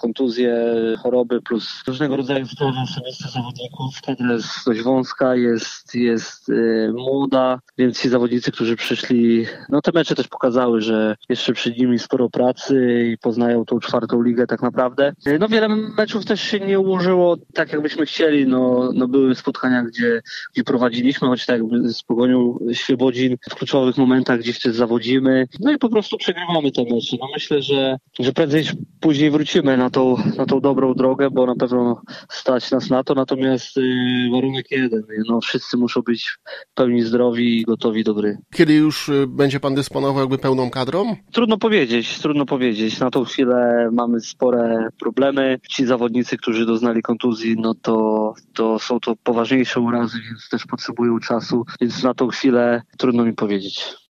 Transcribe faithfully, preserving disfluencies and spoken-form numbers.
kontuzje, choroby plus różnego rodzaju sprawy osobiste zawodników. Kadra jest dość wąska, jest, jest yy, młoda, więc ci zawodnicy, którzy przyszli, no te mecze też pokazały, że jeszcze przed nimi sporo pracy i poznają tą czwartą ligę tak naprawdę. Yy, no wiele meczów też się nie ułożyło tak, jakbyśmy chcieli. No, no były spotkania, gdzie, gdzie prowadziliśmy, choć tak jakby z Pogonią Świebodzin w kluczowych momentach gdzieś też zawodzimy. No i po prostu przegrywamy te mecze. No myślę, że, że prędzej czy później wrócimy na tą, na tą dobrą drogę, bo na pewno stać nas na to. Natomiast yy, warunek jeden. No, wszyscy muszą być w pełni zdrowi i gotowi do gry. Kiedy już y, będzie pan dysponował jakby pełną kadrą? Trudno powiedzieć, trudno powiedzieć. Na tą chwilę mamy spore problemy. Ci zawodnicy, którzy doznali kontuzji, no to, to są to poważniejsze urazy, więc też potrzebują czasu. Więc na tą chwilę trudno mi powiedzieć.